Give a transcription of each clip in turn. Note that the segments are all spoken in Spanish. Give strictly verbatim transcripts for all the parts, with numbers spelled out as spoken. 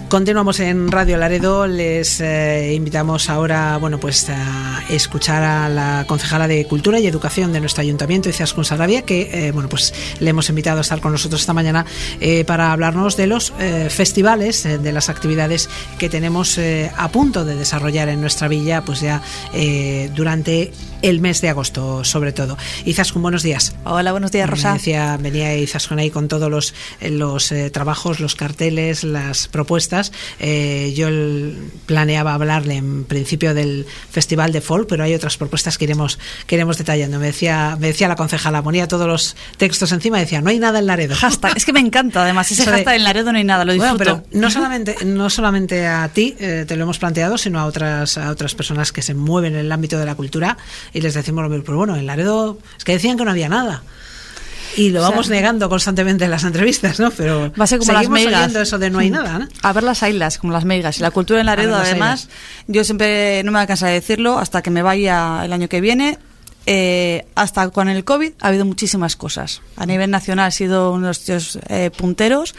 Continuamos en Radio Laredo. Les eh, invitamos ahora, bueno, pues a escuchar a la concejala de Cultura y Educación de nuestro ayuntamiento, Izaskun Sarabia, que eh, bueno, pues le hemos invitado a estar con nosotros esta mañana eh, para hablarnos de los eh, festivales, eh, de las actividades que tenemos eh, a punto de desarrollar en nuestra villa, pues ya eh, durante el mes de agosto, sobre todo. Izaskun, buenos días. Hola, buenos días, Rosa. Decía, venía Izaskun ahí con todos los, los eh, trabajos, los carteles, las propuestas. Eh, yo el, planeaba hablarle en principio del Festival de Folk, pero hay otras propuestas que iremos, que iremos detallando. Me decía, me decía la concejala, ponía todos los textos encima y decía, no hay nada en Laredo. Hashtag, es que me encanta, además, ese Eso de, hashtag en Laredo no hay nada, lo disfruto. Bueno, pero no solamente, no solamente a ti eh, te lo hemos planteado, sino a otras, a otras personas que se mueven en el ámbito de la cultura, y les decimos lo mismo, pero bueno, en Laredo es que decían que no había nada. Y lo vamos o sea, negando constantemente en las entrevistas, ¿no? Pero va a ser como seguimos las meigas. oyendo eso de no hay nada, ¿no? A ver las ailas, como las meigas. Y la cultura en Laredo, además, yo siempre no me voy a cansar de decirlo, hasta que me vaya el año que viene. Eh, hasta con el COVID ha habido muchísimas cosas. A nivel nacional ha sido uno de los tíos eh, punteros,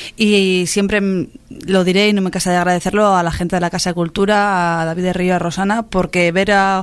y siempre lo diré y no me canso de agradecerlo a la gente de la Casa de Cultura, a David de Río, a Rosana, porque ver a,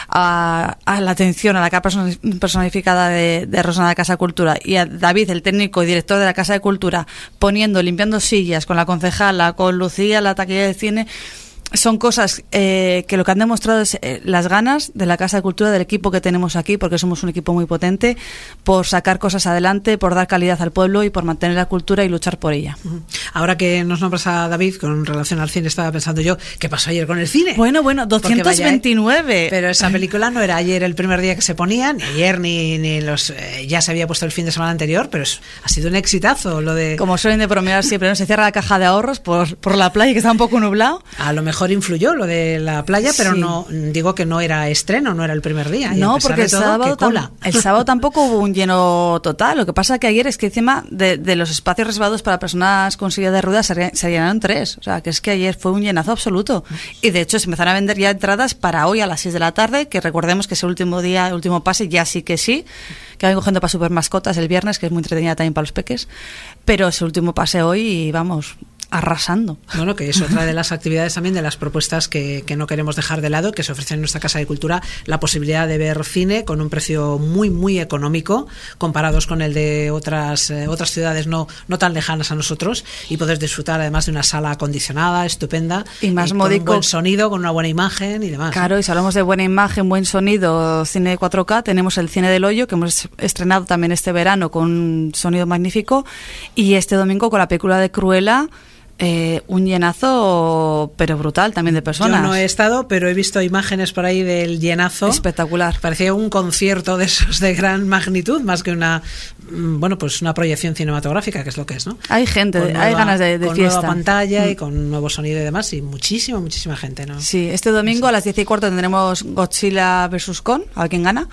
a, a la atención a la cara personificada de, de Rosana de la Casa de Cultura, y a David, el técnico y director de la Casa de Cultura, poniendo, limpiando sillas con la concejala, con Lucía, la taquilla de cine. Son cosas eh, que lo que han demostrado es eh, las ganas de la Casa de Cultura, del equipo que tenemos aquí, porque somos un equipo muy potente, por sacar cosas adelante, por dar calidad al pueblo y por mantener la cultura y luchar por ella. Ahora que nos nombras a David con relación al cine, estaba pensando yo, ¿qué pasó ayer con el cine? Bueno, bueno, doscientos veintinueve. Vaya, pero esa película no era ayer el primer día que se ponía, ni ayer ni, ni los eh, ya se había puesto el fin de semana anterior, pero es, ha sido un exitazo lo de... Como suelen de bromear siempre, ¿no? Se cierra la caja de ahorros por, por la playa, que está un poco nublado. A lo mejor influyó lo de la playa, pero sí. no digo que no era estreno, no era el primer día. No, porque el, todo, sábado tam- el sábado tampoco hubo un lleno total. Lo que pasa que ayer es que encima de, de los espacios reservados para personas con silla de ruedas se, se llenaron tres. O sea, que es que ayer fue un llenazo absoluto. Y de hecho se empezaron a vender ya entradas para hoy a las seis de la tarde, que recordemos que es el último día, el último pase, ya sí que sí, que vengo gente para super mascotas el viernes, que es muy entretenida también para los peques, pero es el último pase hoy y vamos... arrasando. Bueno, que es otra de las actividades también, de las propuestas que, que no queremos dejar de lado, que se ofrece en nuestra Casa de Cultura, la posibilidad de ver cine con un precio muy, muy económico, comparados con el de otras eh, otras ciudades no, no tan lejanas a nosotros, y poder disfrutar además de una sala acondicionada, estupenda, y más y módico, con un buen sonido, con una buena imagen y demás. Claro, y si hablamos de buena imagen, buen sonido, cine cuatro K, tenemos el Cine del Hoyo, que hemos estrenado también este verano con un sonido magnífico, y este domingo con la película de Cruella. Eh, un llenazo, pero brutal también de personas. Yo no he estado, pero he visto imágenes por ahí del llenazo. Espectacular. Parecía un concierto de esos de gran magnitud, más que una, bueno, pues una proyección cinematográfica, que es lo que es, ¿no? Hay gente, con hay nueva, ganas de, de con fiesta. Con nueva pantalla mm. y con nuevo sonido y demás, y muchísima, muchísima gente, ¿no? Sí, este domingo sí. a las diez y cuarto tendremos Godzilla versus Kong, a ver quién gana.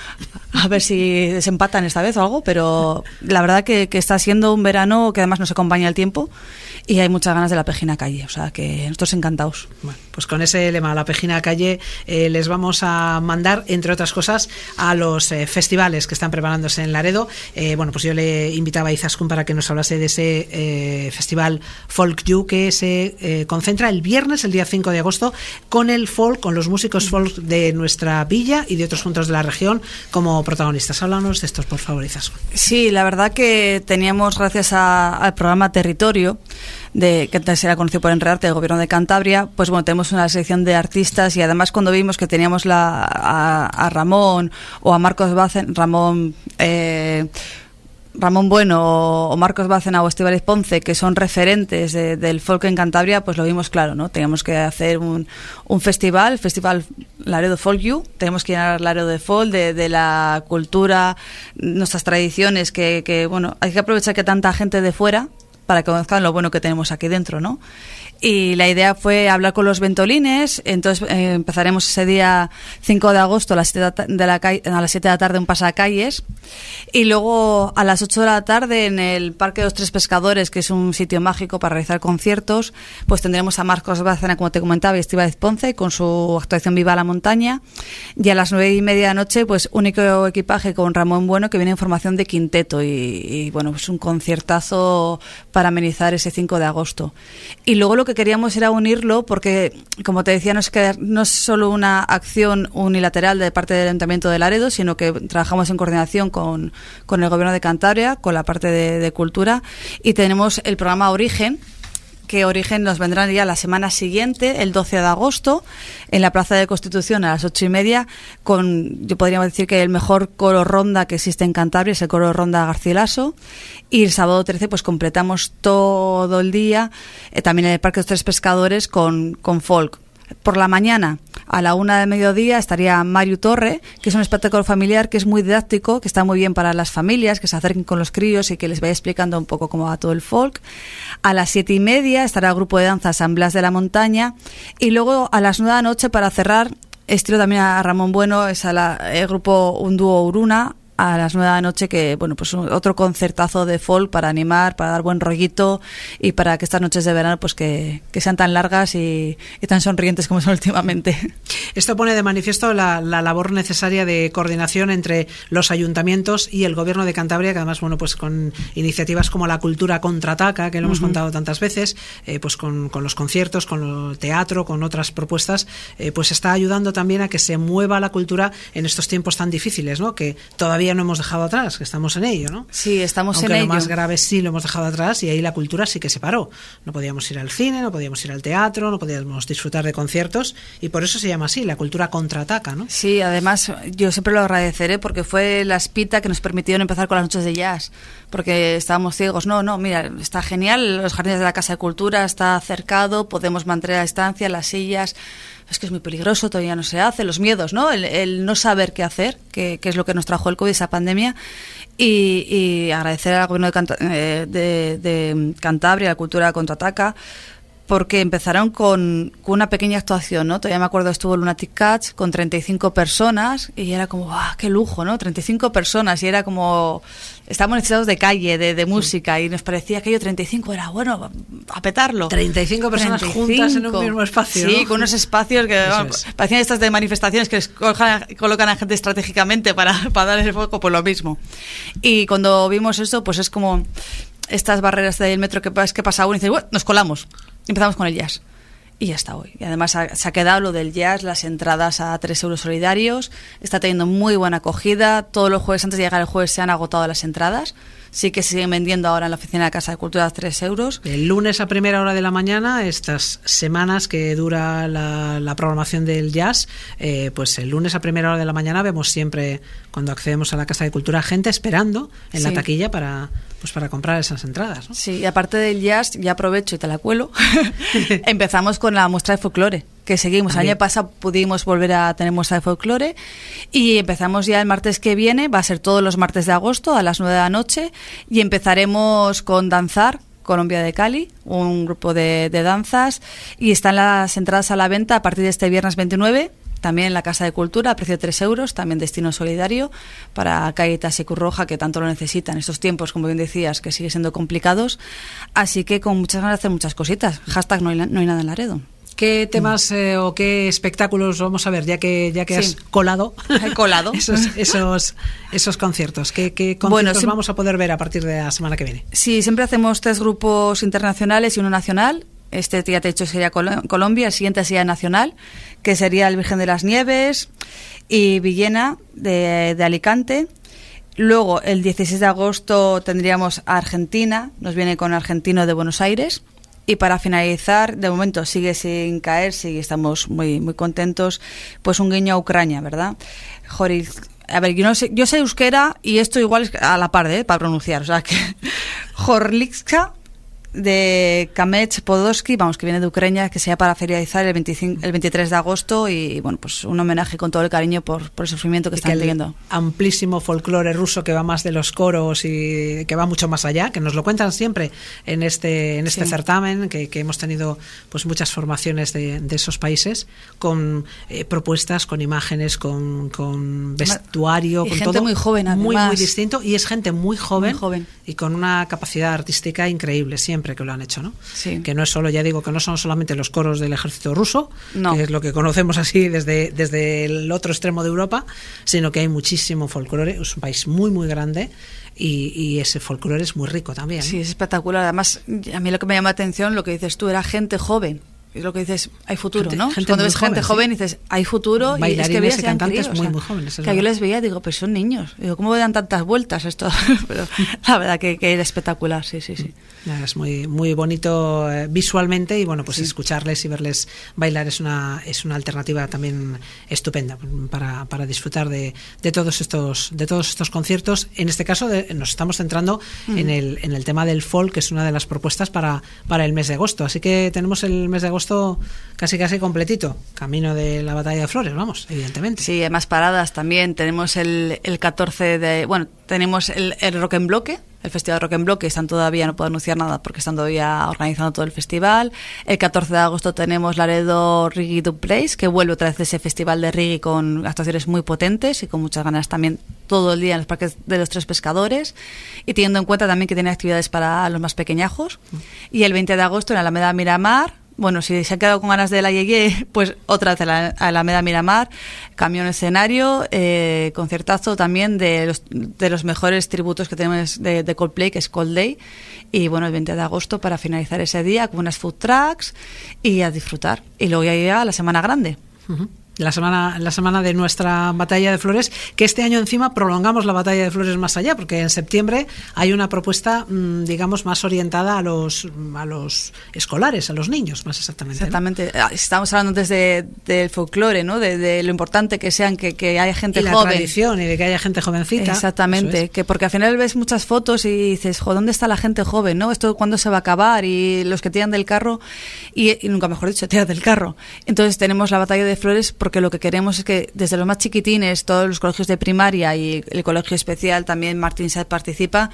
A ver si desempatan esta vez o algo, pero la verdad que, que está siendo un verano que además nos acompaña el tiempo, y hay muchas ganas de la Pejina Calle, o sea que nosotros encantados. Bueno, pues con ese lema, la Pejina Calle, eh, les vamos a mandar, entre otras cosas, a los eh, festivales que están preparándose en Laredo. Eh, bueno, pues yo le invitaba a Izaskun para que nos hablase de ese eh, festival Folk You, que se eh, concentra el viernes, el día cinco de agosto, con el folk, con los músicos folk de nuestra villa y de otros puntos de la región como protagonistas. Háblanos de estos, por favor, Izaskun. Sí, la verdad que teníamos, gracias a, al programa Territorio, de que antes era conocido por Enredarte, del Gobierno de Cantabria, pues bueno, tenemos una selección de artistas, y además cuando vimos que teníamos la, a, a Ramón o a Marcos Bacen, Ramón eh, Ramón Bueno o Marcos Bárcena o Estíbaliz Ponce, que son referentes de, del folk en Cantabria, pues lo vimos claro, ¿no? Teníamos que hacer un, un festival, Festival Laredo Folk You, tenemos que llenar Laredo de folk, de, de la cultura, nuestras tradiciones, que, que bueno, hay que aprovechar que tanta gente de fuera para que conozcan lo bueno que tenemos aquí dentro, ¿no? Y la idea fue hablar con los ventolines. Entonces eh, empezaremos ese día cinco de agosto a las siete de la, a las siete de la tarde un pasacalles, y luego a las ocho de la tarde en el Parque de los Tres Pescadores, que es un sitio mágico para realizar conciertos, pues tendremos a Marcos Bárcena, como te comentaba, y Estíbaliz Ponce con su actuación Viva la Montaña, y a las nueve y media de la noche pues único equipaje con Ramón Bueno, que viene en formación de quinteto, y, y bueno, pues un conciertazo para amenizar ese cinco de agosto. Y luego lo que queríamos era unirlo porque, como te decía, no es, que, no es solo una acción unilateral de parte del Ayuntamiento de Laredo, sino que trabajamos en coordinación con, con el Gobierno de Cantabria, con la parte de, de cultura, y tenemos el programa Origen, que Origen nos vendrá ya la semana siguiente, el doce de agosto, en la Plaza de Constitución a las ocho y media, con, yo podría decir que el mejor coro ronda que existe en Cantabria es el coro ronda Garcilaso, y el sábado trece pues completamos todo el día, eh, también en el Parque de los Tres Pescadores con, con folk. Por la mañana, a la una de mediodía, estaría Mario Torre, que es un espectáculo familiar que es muy didáctico, que está muy bien para las familias, que se acerquen con los críos y que les vaya explicando un poco cómo va todo el folk. A las siete y media estará el grupo de danza San Blas de la Montaña. Y luego a las nueve de la noche, para cerrar, estiro también a Ramón Bueno, es a la, el grupo Un Dúo Uruna, a las nueve de la noche, que bueno, pues otro concertazo de folk para animar, para dar buen rollito y para que estas noches de verano pues que, que sean tan largas y, y tan sonrientes como son últimamente. Esto pone de manifiesto la, la labor necesaria de coordinación entre los ayuntamientos y el Gobierno de Cantabria, que además, bueno, pues con iniciativas como la Cultura Contraataca, que lo hemos uh-huh. contado tantas veces, eh, pues con, con los conciertos, con el teatro, con otras propuestas, eh, pues está ayudando también a que se mueva la cultura en estos tiempos tan difíciles, ¿no? Que todavía no hemos dejado atrás, que estamos en ello, ¿no? Sí, estamos Aunque en ello. Aunque lo más grave sí lo hemos dejado atrás, y ahí la cultura sí que se paró. No podíamos ir al cine, no podíamos ir al teatro, no podíamos disfrutar de conciertos, y por eso se llama así, la cultura contraataca, ¿no? Sí, además yo siempre lo agradeceré porque fue la espita que nos permitieron empezar con las noches de jazz, porque estábamos ciegos. No, no, mira, está genial, los jardines de la Casa de Cultura está cercado, podemos mantener la distancia, las sillas. Es que es muy peligroso, todavía no se hace, los miedos, ¿no? El, el no saber qué hacer, que, que es lo que nos trajo el COVID, esa pandemia, y, y agradecer al Gobierno de, Canta, eh, de, de Cantabria, la Cultura Contraataca, porque empezaron con, con una pequeña actuación, ¿no? Todavía me acuerdo, estuvo Lunatic Cats con treinta y cinco personas y era como, ¡ah, qué lujo!, ¿no? treinta y cinco personas y era como, estábamos necesitados de calle, de, de música, y nos parecía que aquello treinta y cinco era, bueno, a petarlo. treinta y cinco personas treinta y cinco juntas en un mismo espacio, sí, ¿no? Con unos espacios que bueno, es. parecían estas de manifestaciones que les colocan, colocan a gente estratégicamente para, para dar el foco, pues lo mismo. Y cuando vimos eso, pues es como estas barreras del metro que, que pasa uno y dices, bueno, nos colamos. Empezamos con el jazz y ya está hoy. Y además ha, se ha quedado lo del jazz, las entradas a tres euros solidarios, está teniendo muy buena acogida. Todos los jueves, antes de llegar el jueves, se han agotado las entradas. Sí que se siguen vendiendo ahora en la oficina de Casa de Cultura a tres euros. El lunes a primera hora de la mañana, estas semanas que dura la, la programación del jazz, eh, pues el lunes a primera hora de la mañana vemos siempre, cuando accedemos a la Casa de Cultura, gente esperando en sí. la taquilla para, pues para comprar esas entradas, ¿no? Sí, y aparte del jazz, ya aprovecho y te la cuelo, empezamos con la muestra de folclore, que seguimos. También. El año pasado pudimos volver a tener muestra de folclore y empezamos ya el martes que viene, va a ser todos los martes de agosto a las nueve de la noche, y empezaremos con Danzar, Colombia de Cali, un grupo de, de danzas, y están las entradas a la venta a partir de este viernes veintinueve, también en la Casa de Cultura, a precio de tres euros, también destino solidario para Cáritas y Cruz Roja, que tanto lo necesitan en estos tiempos, como bien decías, que siguen siendo complicados. Así que con muchas ganas de hacer muchas cositas. Hashtag no hay, no hay nada en Laredo. ¿Qué temas eh, o qué espectáculos vamos a ver, ya que ya que sí. has colado, He colado. esos, esos, esos conciertos? ¿Qué, qué conciertos bueno, sí, vamos a poder ver a partir de la semana que viene? Sí, siempre hacemos tres grupos internacionales y uno nacional. Este ya te he dicho sería Col- Colombia, el siguiente sería nacional, que sería el Virgen de las Nieves y Villena de, de Alicante. Luego, el dieciséis de agosto tendríamos a Argentina, nos viene con Argentino de Buenos Aires. Y para finalizar, de momento sigue sin caer, sí, estamos muy muy contentos, pues un guiño a Ucrania, ¿verdad? Joril, a ver, yo no sé, yo sé euskera y esto igual es a la par, ¿eh? Para pronunciar, o sea que Jorlicka de Kamech Podolsky, vamos, que viene de Ucrania, que sea para ferializar el, veinticinco, el veintitrés de agosto, y bueno, pues un homenaje con todo el cariño por, por el sufrimiento que y están que teniendo. Amplísimo folclore ruso que va más de los coros y que va mucho más allá, que nos lo cuentan siempre en este en este sí. certamen, que, que hemos tenido pues muchas formaciones de, de esos países, con eh, propuestas, con imágenes, con, con vestuario, y con gente todo muy joven, además. muy, muy distinto, y es gente muy joven, muy joven y con una capacidad artística increíble siempre. siempre que lo han hecho, ¿no? Sí. Que no es solo, ya digo, que no son solamente los coros del ejército ruso, no. que es lo que conocemos así desde, desde el otro extremo de Europa, sino que hay muchísimo folclore, es un país muy, muy grande. Y, y ese folclore es muy rico también. Sí, es espectacular. Además, a mí lo que me llama la atención, lo que dices tú, era gente joven. Es lo que dices, hay futuro, gente, ¿no? Gente Cuando ves joven, gente joven, sí. dices, hay futuro. Bailarines y es que veías y cantantes críos, muy, o sea, muy jóvenes. Que yo les veía, digo, pero son niños. Digo, ¿cómo dan tantas vueltas esto? Pero la verdad que, que era espectacular, sí, sí, sí. Es muy, muy bonito eh, visualmente y bueno, pues sí. escucharles y verles bailar es una, es una alternativa también estupenda para, para disfrutar de, de todos estos, de todos estos conciertos. En este caso de, nos estamos centrando mm. en el, en el tema del folk, que es una de las propuestas para, para el mes de agosto. Así que tenemos el mes de agosto casi casi completito, camino de la Batalla de Flores, vamos, evidentemente. Sí, hay más paradas también. Tenemos el, el catorce de... Bueno, tenemos el, el Rock en Bloque, el Festival Rock en Bloque. Están todavía, no puedo anunciar nada porque están todavía organizando todo el festival. El catorce de agosto tenemos Laredo Reggae Dub Place, que vuelve otra vez ese festival de reggae con actuaciones muy potentes y con muchas ganas también todo el día en los parques de los Tres Pescadores, y teniendo en cuenta también que tiene actividades para los más pequeñajos. Y el veinte de agosto en Alameda Miramar. Bueno, si se han quedado con ganas de la Yeye, pues otra vez a la Alameda Miramar, camión escenario, eh, conciertazo también de los, de los mejores tributos que tenemos de, de Coldplay, que es Cold Day. Y bueno, el veinte de agosto para finalizar ese día con unas food trucks y a disfrutar. Y luego ya llega la Semana Grande. Uh-huh. La semana, la semana de nuestra Batalla de Flores, que este año encima prolongamos la Batalla de Flores más allá, porque en septiembre hay una propuesta, mmm, digamos, más orientada a los a los escolares, a los niños, más exactamente. Exactamente. ¿No? Estamos hablando desde del folclore, ¿no? De, de lo importante que sean que, que haya gente y la joven. Tradición y de que haya gente jovencita. Exactamente. Es. Que porque al final ves muchas fotos y dices, jo, ¿dónde está la gente joven, no? Esto cuándo se va a acabar, y los que tiran del carro y, y nunca mejor dicho, tiran del carro. Entonces tenemos la Batalla de Flores porque lo que queremos es que desde los más chiquitines, todos los colegios de primaria y el colegio especial, también Martín Sáez participa,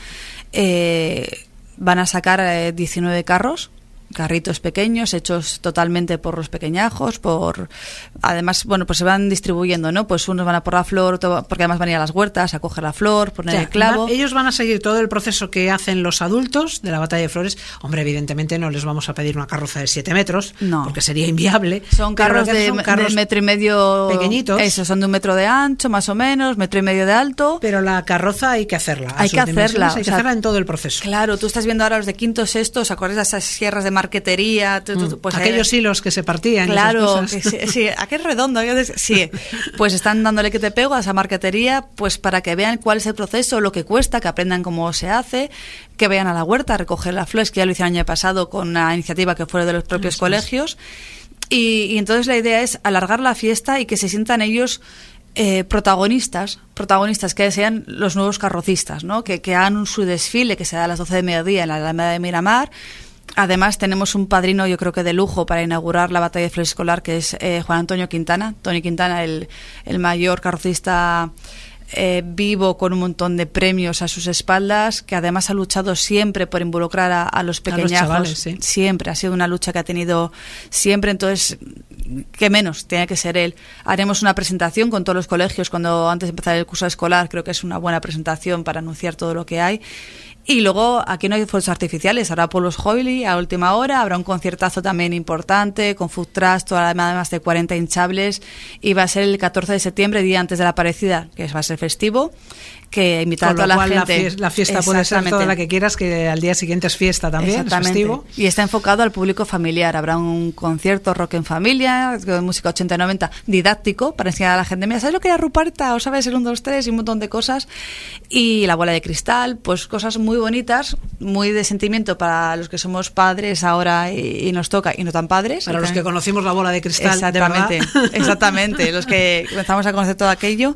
eh, van a sacar eh, diecinueve carros, carritos pequeños hechos totalmente por los pequeñajos, por además, bueno, pues se van distribuyendo, ¿no? Pues unos van a por la flor, todo, porque además van a ir a las huertas a coger la flor, poner o sea, el clavo. Ellos van a seguir todo el proceso que hacen los adultos de la Batalla de Flores. Hombre, evidentemente no les vamos a pedir una carroza de siete metros, no, porque sería inviable. Son carros, de, son carros de metro y medio pequeñitos. Eso, son de un metro de ancho, más o menos, metro y medio de alto. Pero la carroza hay que hacerla. Hay que hacerla. Hay que o sea, hacerla en todo el proceso. Claro, tú estás viendo ahora los de quinto, sexto, ¿os acordáis de esas sierras de marquetería? Tú, tú, pues aquellos eh, hilos que se partían. Claro, que sí, sí, aquel redondo. Sí, pues están dándole que te pego a esa marquetería, pues para que vean cuál es el proceso, lo que cuesta, que aprendan cómo se hace, que vayan a la huerta a recoger las flores, que ya lo hicieron el año pasado con una iniciativa que fue de los propios Eso colegios. Y, y entonces la idea es alargar la fiesta y que se sientan ellos eh, protagonistas, protagonistas, que sean los nuevos carrocistas, ¿no? Que, que hagan su desfile, que será a las doce de mediodía en la Alameda de Miramar. Además tenemos un padrino, yo creo que de lujo, para inaugurar la Batalla de Flores Escolar, que es eh, Juan Antonio Quintana. Tony Quintana, el, el mayor carrocista eh, vivo, con un montón de premios a sus espaldas, que además ha luchado siempre por involucrar a, a los pequeñajos. A los chavales, sí. Siempre, ha sido una lucha que ha tenido siempre, entonces, ¿qué menos? Tiene que ser él. Haremos una presentación con todos los colegios cuando antes de empezar el curso escolar, creo que es una buena presentación para anunciar todo lo que hay. Y luego, aquí no hay fuegos artificiales, habrá polos Hoily a última hora, habrá un conciertazo también importante, con food trucks, toda la, más de cuarenta hinchables, y va a ser el catorce de septiembre, día antes de la Aparecida, que va a ser festivo, que invitar a toda la gente. La fiesta, la fiesta puede ser toda la que quieras, que al día siguiente es fiesta también, es festivo. Y está enfocado al público familiar. Habrá un concierto rock en familia, de música ochenta y noventa, didáctico, para enseñar a la gente, mira, ¿sabes lo que era Ruparta? ¿O sabes el uno, dos, tres? Y un montón de cosas. Y la bola de cristal, pues cosas muy bonitas, muy de sentimiento para los que somos padres ahora y, y nos toca, y no tan padres. Para los que conocimos la bola de cristal, exactamente, de verdad. Exactamente, los que comenzamos a conocer todo aquello.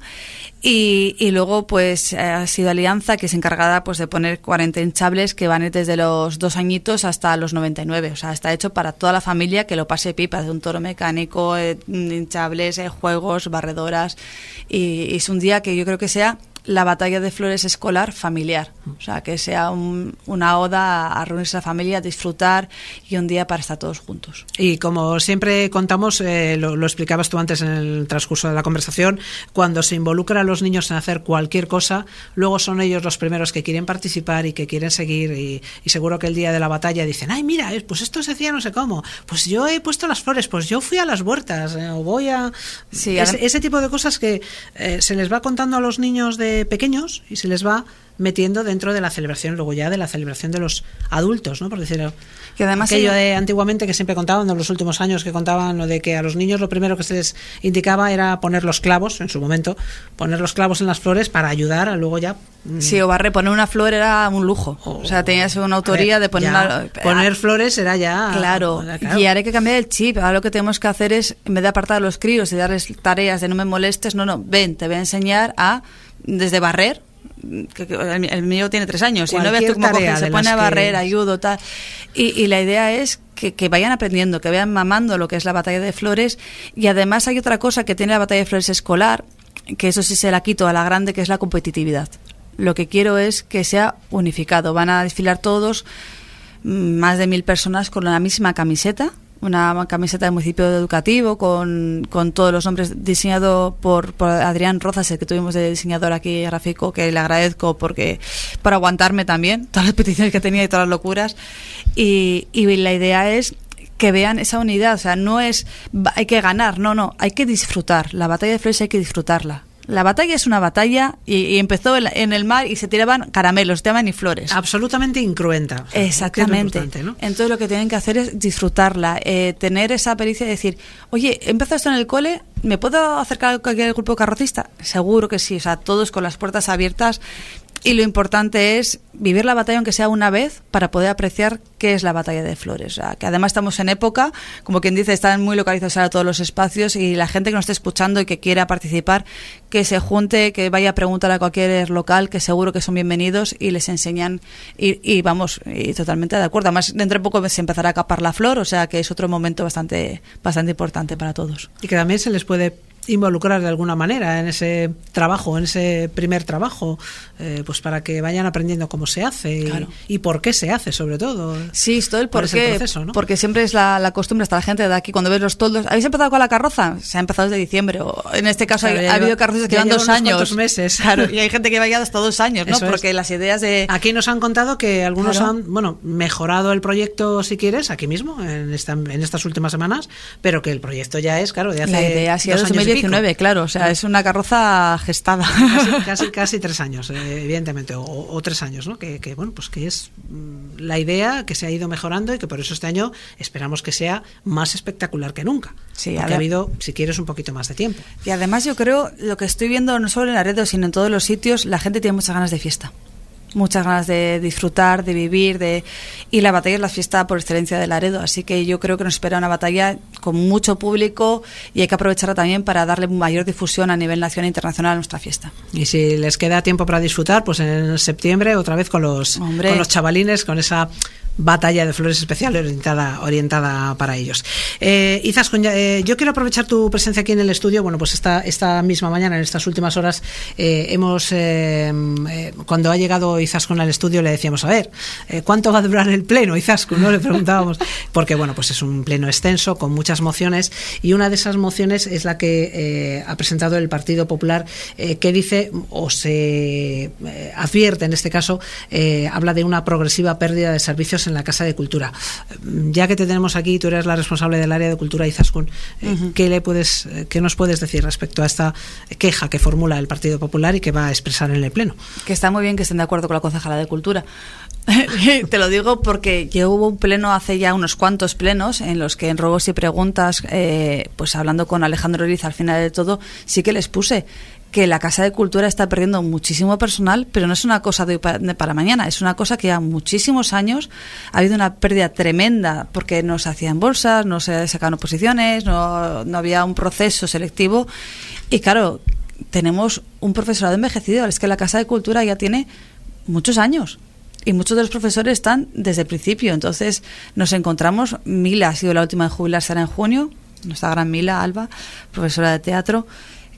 Y, y luego pues ha sido Alianza, que es encargada pues de poner cuarenta hinchables que van a ir desde los dos añitos hasta los noventa y nueve. O sea, está hecho para toda la familia que lo pase pipa, de un toro mecánico, eh, hinchables, eh, juegos, barredoras. Y, y es un día que yo creo que sea la batalla de flores escolar familiar. O sea, que sea un, una oda a reunirse a la familia, a disfrutar y un día para estar todos juntos. Y como siempre contamos, eh, lo, lo explicabas tú antes en el transcurso de la conversación, cuando se involucra a los niños en hacer cualquier cosa, luego son ellos los primeros que quieren participar y que quieren seguir, y, y seguro que el día de la batalla dicen, ay, mira, pues esto se hacía no sé cómo, pues yo he puesto las flores, pues yo fui a las huertas, eh, o voy a... Sí, ese, ese tipo de cosas que eh, se les va contando a los niños de pequeños y se les va metiendo dentro de la celebración, luego ya de la celebración de los adultos, ¿no? Por decirlo. Que además aquello hay... de antiguamente que siempre contaban, en los últimos años que contaban, lo de que a los niños lo primero que se les indicaba era poner los clavos, en su momento, poner los clavos en las flores para ayudar a luego ya... Sí, o barre, poner una flor era un lujo. O, o sea, tenías una autoría ver, de poner... Ya, una... Poner flores era ya... Claro. claro, y ahora hay que cambiar el chip. Ahora lo que tenemos que hacer es, en vez de apartar a los críos y darles tareas de no me molestes, no, no, ven, te voy a enseñar a, desde barrer, que, que el, el mío tiene tres años y no ves tú cómo coge, se pone a barrer, que... ayudo, tal. Y, y la idea es que, que vayan aprendiendo, que vayan mamando lo que es la batalla de flores. Y además hay otra cosa que tiene la batalla de flores escolar, que eso sí se la quito a la grande, que es la competitividad. Lo que quiero es que sea unificado. Van a desfilar todos, más de mil personas con la misma camiseta, una camiseta del municipio educativo con, con todos los nombres, diseñado por, por Adrián Rozas, el que tuvimos de diseñador aquí gráfico, que le agradezco porque por aguantarme también todas las peticiones que tenía y todas las locuras. Y, y la idea es que vean esa unidad. O sea, no es hay que ganar, no, no, hay que disfrutar. La batalla de flores hay que disfrutarla. La batalla es una batalla y, y empezó en, en el mar y se tiraban caramelos, se tiraban y flores. Absolutamente incruenta. Exactamente. Es ¿no? Entonces lo que tienen que hacer es disfrutarla, eh, tener esa pericia de decir, oye, he empezado esto en el cole, ¿me puedo acercar a cualquier grupo carrocista? Seguro que sí, o sea, todos con las puertas abiertas. Y lo importante es vivir la batalla, aunque sea una vez, para poder apreciar qué es la batalla de flores. O sea, que además estamos en época, como quien dice, están muy localizados ahora todos los espacios, y la gente que nos esté escuchando y que quiera participar, que se junte, que vaya a preguntar a cualquier local, que seguro que son bienvenidos y les enseñan. Y, y vamos, y totalmente de acuerdo. Además, dentro de poco se empezará a capar la flor, o sea que es otro momento bastante, bastante importante para todos. Y que también se les puede involucrar de alguna manera en ese trabajo, en ese primer trabajo, eh, pues para que vayan aprendiendo cómo se hace y, claro. y por qué se hace, sobre todo. Sí, es todo el por qué, proceso, ¿no? Porque siempre es la, la costumbre, hasta la gente de aquí, cuando ves los toldos, ¿habéis empezado con la carroza? Se ha empezado desde diciembre, o en este caso claro, ha, ha habido carrozas que llevan dos años. meses. Claro, y hay gente que vaya hasta dos años, ¿no? Eso Porque es. Las ideas de... Aquí nos han contado que algunos claro. han, bueno, mejorado el proyecto, si quieres, aquí mismo, en, esta, en estas últimas semanas, pero que el proyecto ya es, claro, de hace la idea ha sido dos dos mil diecinueve, claro, o sea, es una carroza gestada. Casi, casi, casi tres años, eh, evidentemente, o, o tres años, ¿no? Que, que, bueno, pues que es mm, la idea que se ha ido mejorando y que por eso este año esperamos que sea más espectacular que nunca. Sí, porque ha habido, si quieres, un poquito más de tiempo. Y además yo creo, lo que estoy viendo no solo en Laredo, sino en todos los sitios, la gente tiene muchas ganas de fiesta. Muchas ganas de disfrutar, de vivir, de y la batalla es la fiesta por excelencia de Laredo, así que yo creo que nos espera una batalla con mucho público y hay que aprovecharla también para darle mayor difusión a nivel nacional e internacional a nuestra fiesta. Y si les queda tiempo para disfrutar, pues en septiembre otra vez con los, con los chavalines, con esa batalla de flores especial orientada, orientada para ellos. Eh, Izaskun, eh, yo quiero aprovechar tu presencia aquí en el estudio. Bueno, pues esta, esta misma mañana, en estas últimas horas, eh, hemos eh, eh, cuando ha llegado Izaskun al estudio le decíamos, a ver, eh, ¿cuánto va a durar el pleno, Izaskun? ¿No? Le preguntábamos, porque bueno, pues es un pleno extenso, con muchas mociones, y una de esas mociones es la que eh, ha presentado el Partido Popular, eh, que dice, o se eh, advierte en este caso, eh, habla de una progresiva pérdida de servicios en la Casa de Cultura. Ya que te tenemos aquí, tú eres la responsable del área de cultura, Izaskun, eh, uh-huh. ¿qué le puedes, qué nos puedes decir respecto a esta queja que formula el Partido Popular y que va a expresar en el Pleno? Que está muy bien que estén de acuerdo con la concejala de Cultura. Te lo digo porque ya hubo un pleno hace ya unos cuantos plenos en los que en ruegos y preguntas, eh, pues hablando con Alejandro Riz al final de todo, sí que les puse que la Casa de Cultura está perdiendo muchísimo personal, pero no es una cosa de hoy para, de para mañana, es una cosa que ya muchísimos años ha habido una pérdida tremenda porque no se hacían bolsas, no se sacaban oposiciones, no, no había un proceso selectivo y claro, tenemos un profesorado envejecido, es que la Casa de Cultura ya tiene muchos años y muchos de los profesores están desde el principio, entonces nos encontramos, Mila ha sido la última en jubilarse ahora en junio, nuestra gran Mila Alba, profesora de teatro,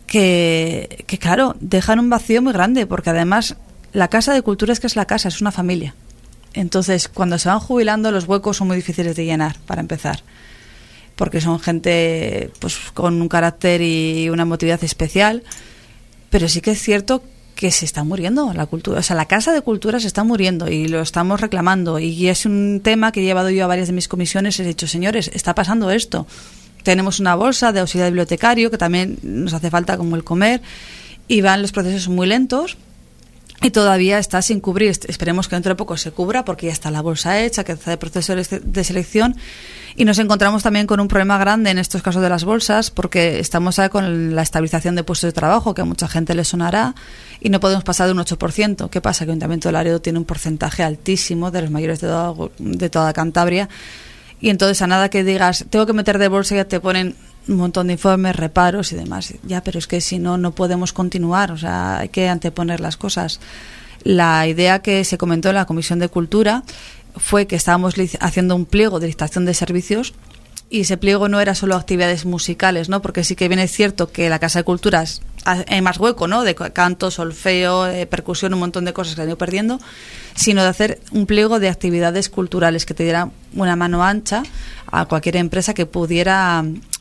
que, que claro, dejan un vacío muy grande, porque además la Casa de Cultura es que es la casa, es una familia. Entonces, cuando se van jubilando, los huecos son muy difíciles de llenar, para empezar, porque son gente pues con un carácter y una emotividad especial, pero sí que es cierto que se está muriendo la cultura, o sea, la Casa de Cultura se está muriendo y lo estamos reclamando, y es un tema que he llevado yo a varias de mis comisiones. He dicho, señores, está pasando esto, tenemos una bolsa de auxiliar bibliotecario que también nos hace falta como el comer, y van los procesos muy lentos y todavía está sin cubrir. Esperemos que dentro de poco se cubra, porque ya está la bolsa hecha, que está el proceso de selección. Y nos encontramos también con un problema grande en estos casos de las bolsas, porque estamos ahora con la estabilización de puestos de trabajo, que a mucha gente le sonará, y no podemos pasar de un ocho por ciento. ¿Qué pasa? Que el Ayuntamiento de Laredo tiene un porcentaje altísimo de los mayores de toda, de toda Cantabria, y entonces a nada que digas, tengo que meter de bolsa, ya te ponen un montón de informes, reparos y demás. Ya, pero es que si no, no podemos continuar, o sea, hay que anteponer las cosas. La idea que se comentó en la Comisión de Cultura fue que estábamos haciendo un pliego de licitación de servicios, y ese pliego no era solo actividades musicales, ¿no? Porque sí que bien es cierto que la Casa de Cultura hay más hueco, ¿no? De canto, solfeo, eh, percusión, un montón de cosas que se han ido perdiendo, sino de hacer un pliego de actividades culturales que te diera una mano ancha a cualquier empresa que pudiera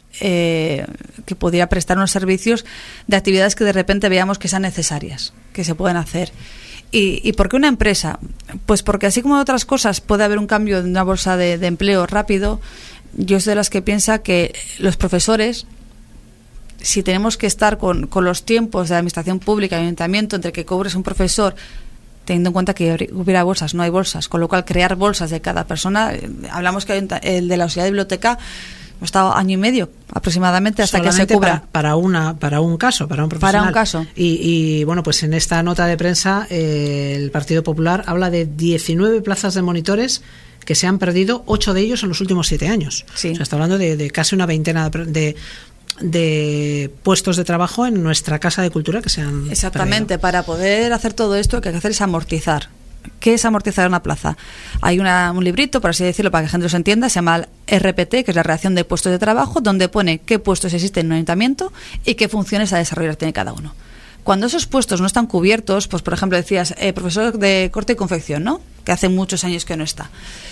eh, que pudiera prestar unos servicios de actividades que de repente veamos que sean necesarias, que se pueden hacer. ¿Y, ¿Y por qué una empresa? Pues porque así como en otras cosas puede haber un cambio de una bolsa de, de empleo rápido. Yo soy de las que piensa que los profesores, si tenemos que estar con, con los tiempos de la administración pública y ayuntamiento entre que cobres un profesor, teniendo en cuenta que hubiera bolsas, no hay bolsas, con lo cual crear bolsas de cada persona, hablamos que el de la auxiliar de biblioteca ha estado año y medio aproximadamente hasta solamente que se cubra. Para, para, una, para un caso, para un profesional. Para un caso. Y, y bueno, pues en esta nota de prensa eh, el Partido Popular habla de diecinueve plazas de monitores que se han perdido, ocho de ellos en los últimos siete años. Sí. O sea, está hablando de, de casi una veintena de, de, de puestos de trabajo en nuestra Casa de Cultura que se han Exactamente, perdido. Para poder hacer todo esto, lo que hay que hacer es amortizar. ¿Qué es amortizar una plaza? Hay una, un librito, por así decirlo, para que la gente lo entienda, se llama R P T, que es la Relación de Puestos de Trabajo, donde pone qué puestos existen en un ayuntamiento y qué funciones a desarrollar tiene cada uno. Cuando esos puestos no están cubiertos, pues por ejemplo decías, eh, profesor de corte y confección, ¿no? Que hace muchos años que no está.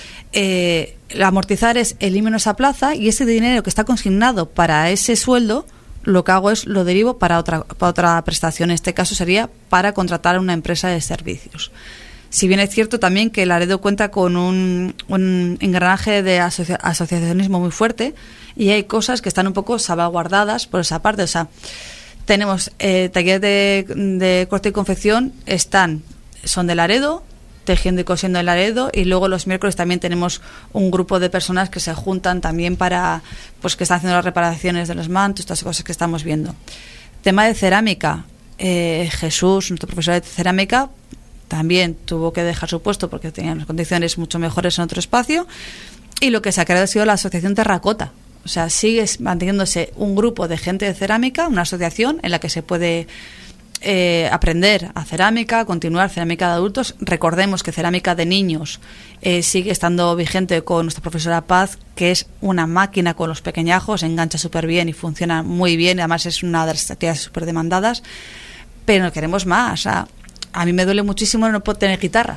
Eh, amortizar es elimino esa plaza, y ese dinero que está consignado para ese sueldo, lo que hago es lo derivo para otra, para otra prestación. En este caso sería para contratar a una empresa de servicios. Si bien es cierto también que Laredo cuenta con un, un engranaje de asocia, asociacionismo muy fuerte, y hay cosas que están un poco salvaguardadas por esa parte. O sea, tenemos eh, talleres de, de corte y confección, están, son de Laredo, tejiendo y cosiendo en Laredo, y luego los miércoles también tenemos un grupo de personas que se juntan también para, pues que están haciendo las reparaciones de los mantos, todas las cosas que estamos viendo. Tema de cerámica, eh, Jesús, nuestro profesor de cerámica, también tuvo que dejar su puesto porque tenía unas condiciones mucho mejores en otro espacio, y lo que se ha creado ha sido la Asociación Terracota. O sea, sigue manteniéndose un grupo de gente de cerámica, una asociación en la que se puede eh, aprender a cerámica, continuar cerámica de adultos. Recordemos que cerámica de niños eh, sigue estando vigente con nuestra profesora Paz, que es una máquina con los pequeñajos, engancha súper bien y funciona muy bien, además es una de las actividades súper demandadas, pero queremos más. O sea, a mí me duele muchísimo no poder tener guitarra.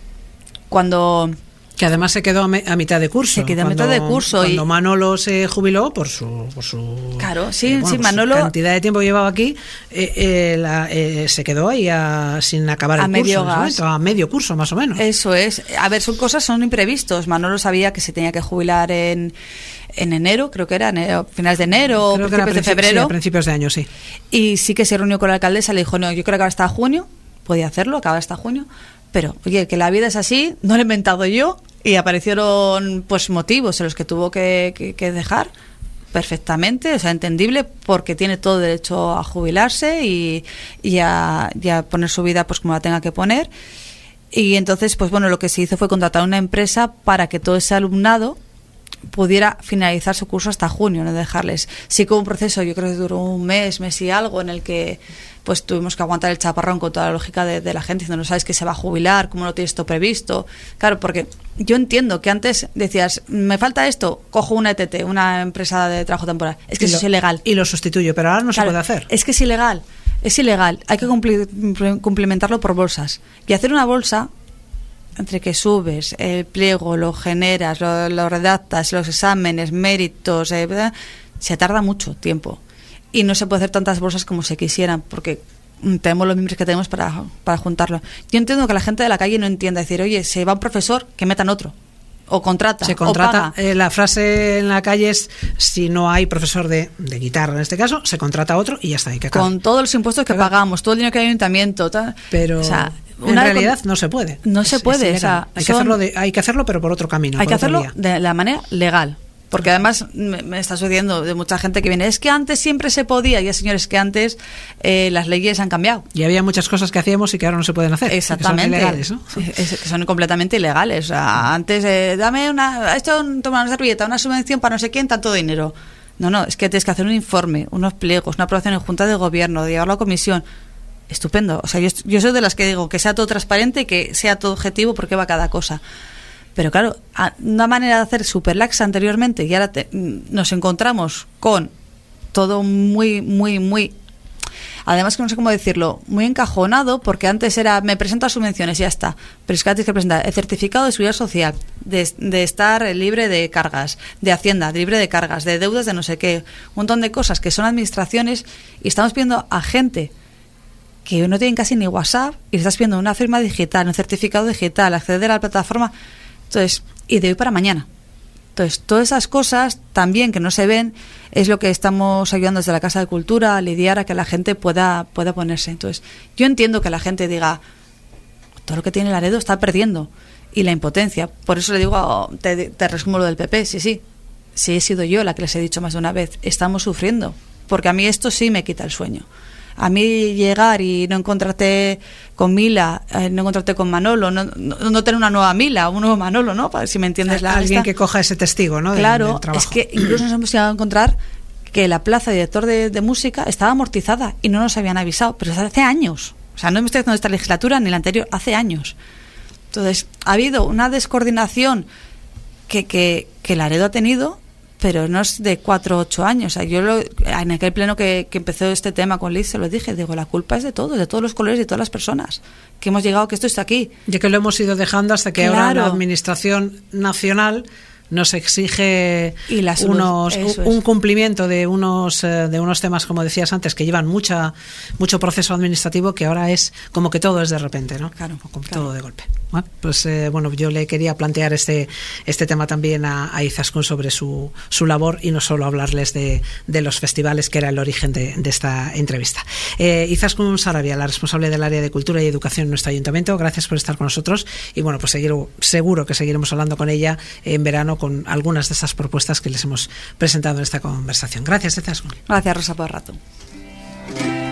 Cuando... Que además se quedó a, me, a mitad de curso. Se quedó cuando, a mitad de curso. Cuando y... Manolo se jubiló por su... Por su claro, sí, eh, bueno, sí, por Manolo... su cantidad de tiempo que llevaba aquí, eh, eh, la, eh, se quedó ahí a, sin acabar a el medio curso. gas. A medio curso, más o menos. Eso es. A ver, son cosas, son imprevistos. Manolo sabía que se tenía que jubilar en... en enero, creo que era, enero, finales de enero, creo principios de febrero. Sí, a principios de año, sí. Y sí que se reunió con la alcaldesa, le dijo, no, yo creo que ahora hasta junio, podía hacerlo, acaba hasta junio, pero, oye, que la vida es así, no lo he inventado yo, y aparecieron, pues, motivos en los que tuvo que, que, que dejar, perfectamente, o sea, entendible, porque tiene todo derecho a jubilarse y, y, a, y a poner su vida, pues, como la tenga que poner. Y entonces, pues, bueno, lo que se hizo fue contratar una empresa para que todo ese alumnado pudiera finalizar su curso hasta junio, no dejarles. Sí que hubo un proceso, yo creo que duró un mes, mes y algo, en el que pues tuvimos que aguantar el chaparrón con toda la lógica de, de la gente, diciendo, no sabes que se va a jubilar, cómo no tienes esto previsto. Claro, porque yo entiendo que antes decías, me falta esto, cojo una E T T, una empresa de trabajo temporal. Es que eso es ilegal. Y lo sustituyo, pero ahora no claro, se puede hacer. Es que es ilegal, es ilegal. Hay que cumplir, cumplimentarlo por bolsas. Y hacer una bolsa, entre que subes el pliego, lo generas, lo, lo redactas, los exámenes, méritos, eh, se tarda mucho tiempo. Y no se puede hacer tantas bolsas como se quisieran, porque tenemos los miembros que tenemos para, para juntarlo. Yo entiendo que la gente de la calle no entienda, decir, oye, se va un profesor, que metan otro. O contrata, se contrata. O paga. Eh, la frase en la calle es, si no hay profesor de, de guitarra en este caso, se contrata a otro y ya está. Hay que acabar. Con todos los impuestos que ¿verdad? Pagamos, todo el dinero que hay en el ayuntamiento. Tal. Pero... O sea, en una realidad con... no se puede. No se es, puede. Es o sea, hay, son... que hacerlo de, hay que hacerlo, pero por otro camino. Hay por que hacerlo vía. de la manera legal. Porque además me, me está sucediendo de mucha gente que viene, es que antes siempre se podía. Ya, señores, que antes eh, las leyes han cambiado. Y había muchas cosas que hacíamos y que ahora no se pueden hacer. Exactamente. Que son ilegales, ¿no? Es, que son completamente ilegales. O sea, antes, eh, dame una, esto, toma una servilleta, una subvención para no sé quién, tanto dinero. No, no, es que tienes que hacer un informe, unos pliegos, una aprobación en junta de gobierno, de llevarlo a comisión. Estupendo. O sea, yo, yo soy de las que digo que sea todo transparente y que sea todo objetivo porque va cada cosa. Pero claro, una manera de hacer super laxa anteriormente y ahora te, nos encontramos con todo muy, muy, muy... Además que no sé cómo decirlo, muy encajonado, porque antes era, me presento a subvenciones y ya está. Pero es que ahora tienes que presentar el certificado de seguridad social, de, de estar libre de cargas, de Hacienda, libre de cargas, de deudas de no sé qué, un montón de cosas que son administraciones y estamos pidiendo a gente que no tienen casi ni WhatsApp y le estás pidiendo una firma digital, un certificado digital, acceder a la plataforma... Entonces, y de hoy para mañana. Entonces, todas esas cosas también que no se ven es lo que estamos ayudando desde la Casa de Cultura a lidiar a que la gente pueda, pueda ponerse. Entonces, yo entiendo que la gente diga, todo lo que tiene Laredo está perdiendo. Y la impotencia. Por eso le digo, oh, te, te resumo lo del P P. Sí, sí. Sí he sido yo la que les he dicho más de una vez. Estamos sufriendo. Porque a mí esto sí me quita el sueño. A mí llegar y no encontrarte con Mila, eh, no encontrarte con Manolo, no, no, no tener una nueva Mila, un nuevo Manolo, ¿no? Para, si me entiendes. La Alguien esta. Que coja ese testigo, ¿no? Claro, del, del trabajo. Es que incluso nos hemos llegado a encontrar que la plaza de director de, de música estaba amortizada y no nos habían avisado, pero hace años. O sea, no me estoy haciendo esta legislatura ni la anterior, hace años. Entonces, ha habido una descoordinación que, que, que Laredo ha tenido, pero no es de cuatro o ocho años. O sea, yo lo, en aquel pleno que, que empezó este tema con Liz, se lo dije, digo, la culpa es de todos, de todos los colores y de todas las personas que hemos llegado, que esto está aquí. Y que lo hemos ido dejando hasta que claro. Ahora la Administración Nacional nos exige y la unos un cumplimiento de unos de unos temas, como decías antes, que llevan mucha mucho proceso administrativo, que ahora es como que todo es de repente, ¿no? Claro, como claro. Todo de golpe. Bueno, pues eh, bueno, yo le quería plantear este este tema también a, a Izaskun sobre su su labor y no solo hablarles de, de los festivales, que era el origen de, de esta entrevista. Eh, Izaskun Sarabia, la responsable del área de Cultura y Educación en nuestro ayuntamiento, gracias por estar con nosotros y bueno, pues seguir, seguro que seguiremos hablando con ella en verano con algunas de esas propuestas que les hemos presentado en esta conversación. Gracias, Izaskun. Gracias, Rosa, por el rato.